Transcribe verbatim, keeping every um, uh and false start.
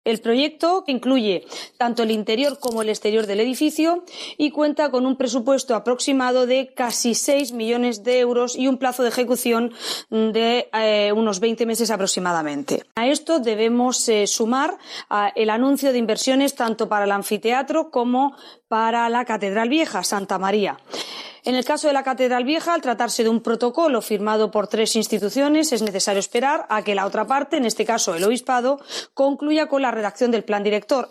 El proyecto incluye tanto el interior como el exterior del edificio y cuenta con un presupuesto aproximado de casi seis millones de euros y un plazo de ejecución de eh, unos veinte meses aproximadamente. A esto debemos eh, sumar eh, el anuncio de inversiones tanto para el anfiteatro como para la Catedral Vieja, Santa María. En el caso de la Catedral Vieja, al tratarse de un protocolo firmado por tres instituciones, es necesario esperar a que la otra parte, en este caso el Obispado, concluya con la redacción del plan director.